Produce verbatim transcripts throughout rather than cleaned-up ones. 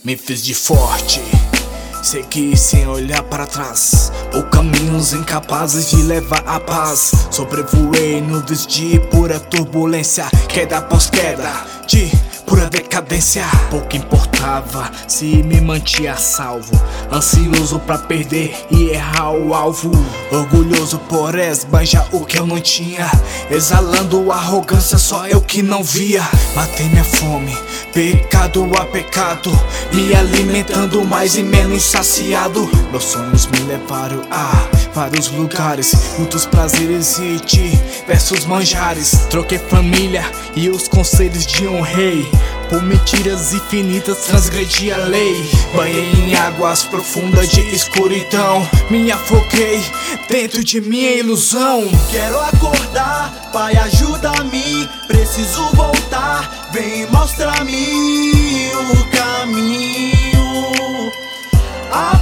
Me fiz de forte, segui sem olhar para trás, por caminhos incapazes de levar a paz. Sobrevoei nuvens de pura turbulência, queda após queda, de pura decadência. Pouco importava se me mantinha salvo, ansioso pra perder e errar o alvo. Orgulhoso por esbanjar o que eu não tinha, exalando arrogância, só eu que não via. Matei minha fome, pecado a pecado, me alimentando mais e menos saciado. Meus sonhos me levaram a vários lugares, muitos prazeres e diversos manjares. Troquei família e os conselhos de um rei, por mentiras infinitas transgredi a lei. Banhei em águas profundas de escuridão, me afoguei dentro de minha ilusão. Quero acordar, Pai, ajuda-me, preciso voltar, vem mostra-me o caminho a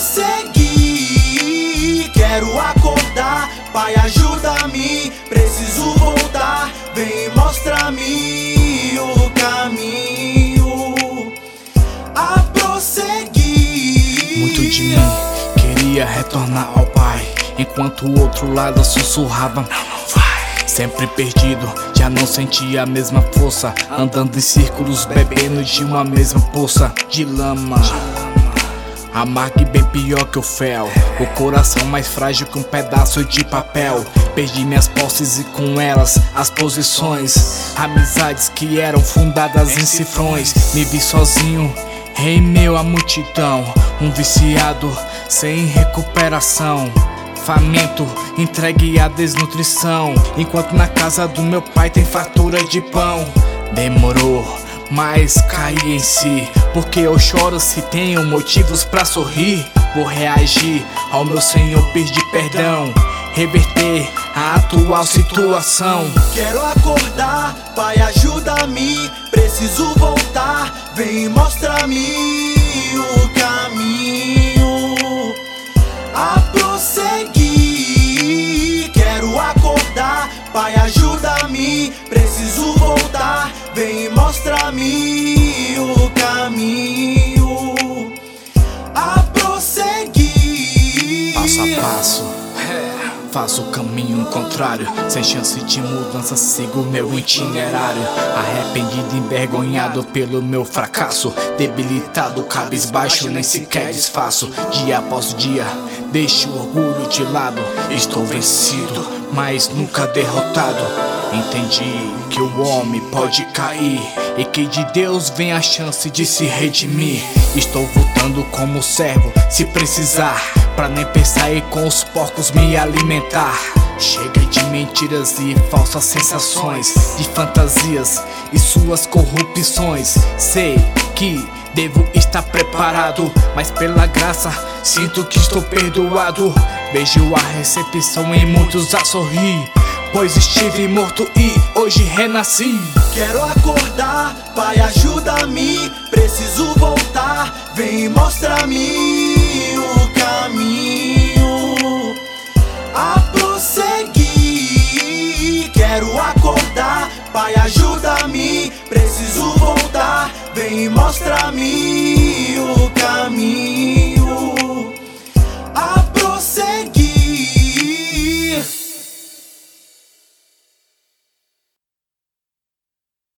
prosseguir. Quero acordar, Pai, ajuda-me, preciso voltar, vem mostra-me o caminho a prosseguir. Muito de mim queria retornar ao Pai, enquanto o outro lado sussurrava: não, não vai. Sempre perdido, já não sentia a mesma força, andando em círculos, bebendo de uma mesma poça de lama. Amargo e bem pior que o fel, o coração mais frágil que um pedaço de papel. Perdi minhas posses e com elas as posições, amizades que eram fundadas em cifrões. Me vi sozinho em meio à multidão, um viciado sem recuperação, faminto, entregue à desnutrição, enquanto na casa do meu pai tem fartura de pão. Demorou, mas caí em si, porque eu choro se tenho motivos pra sorrir. Vou reagir ao meu Senhor, pedir perdão, reverter a atual situação. Quero acordar, Pai, ajuda-me, preciso voltar, vem mostra-me o caminho a prosseguir. Quero acordar, Pai, ajuda-me, preciso voltar, vem mostra-me o caminho a prosseguir. Passo a passo, faço o caminho contrário, sem chance de mudança, sigo meu itinerário. Arrependido, envergonhado pelo meu fracasso, debilitado, cabisbaixo, nem sequer desfaço. Dia após dia, deixo o orgulho de lado. Estou vencido, mas nunca derrotado. Entendi que o homem pode cair e que de Deus vem a chance de se redimir. Estou voltando como servo, se precisar, pra nem pensar em com os porcos me alimentar. Chega de mentiras e falsas sensações, de fantasias e suas corrupções. Sei que devo estar preparado, mas pela graça sinto que estou perdoado. Vejo a recepção em muitos a sorrir, pois estive morto e hoje renasci. Quero acordar, Pai, ajuda-me, preciso voltar, vem mostra-me o caminho a prosseguir. Quero acordar, Pai, ajuda-me, preciso voltar, vem mostra-me